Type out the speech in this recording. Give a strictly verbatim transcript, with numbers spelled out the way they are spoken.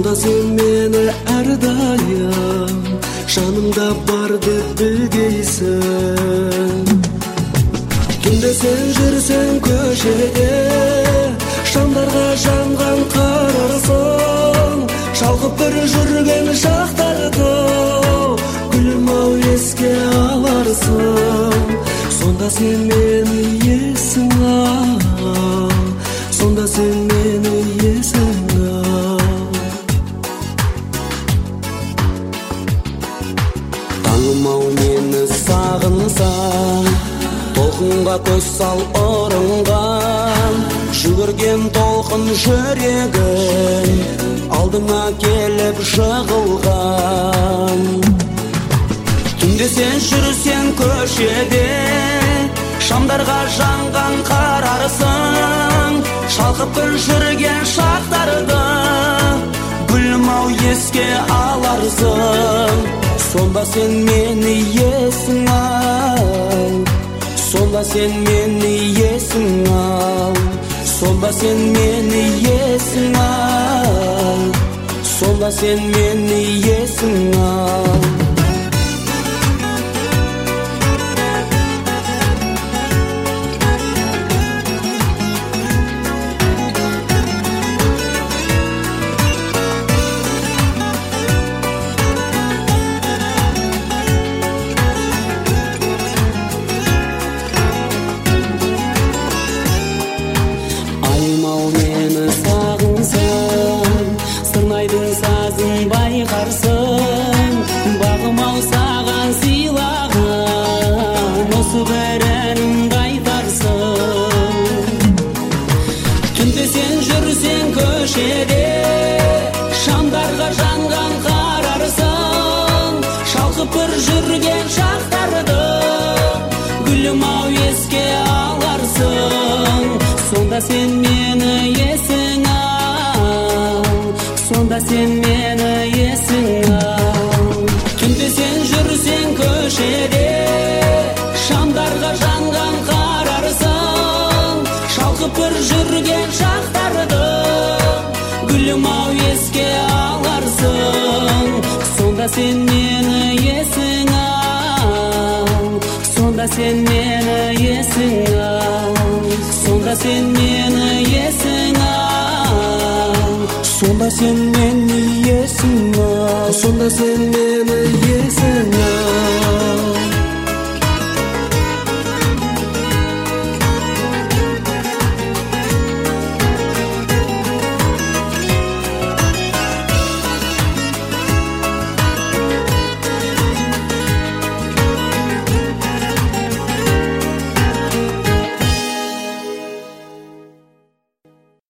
сонда сен мені әрдайым жанымда бар деп білгейсің. Түнде сен жүрсең көшеде, шамдарға жанған қарарсың, шалқып бір жүрген шақтарды гүлім-ау еске аларсың. Сонда сен мені есің ал, сонда сен мені есің ал. Таңым-ау мені сағынсаң, толқынға көз сал ұрынған, жүгірген толқын жүрегім алдыңа келіп жығылған. Түнде сен жүрсең көшеде, шамдарға жанған қарарсың, шалқып бір жүрген шақтарды гүлім-ау еске аларсың. Сонда сен мені есің ал, сонда сен мені есің ал, сонда сен мені есің ал, сонда сен мені есің ал. Байқарсың, бағым-ау саған сыйлаған, осы бір әнімді айтарсың. Түнде сен жүрсең көшеде, шамдарға жанған қарарсың, шалқып бір жүрген шақтарды гүлім-ау еске аларсың. Сонда сен мені есің ал, сонда сен мені есің ал. Түнде сен жүрсең көшеде, шамдарға жанған қарарсың, шалқып бір жүрген шақтарды гүлім-ау еске аларсың. Сонда сен мені есің ал, сонда сен мені есің ал, сонда сен мені есің ал, сонда сен мені есің ал, сонда сен мені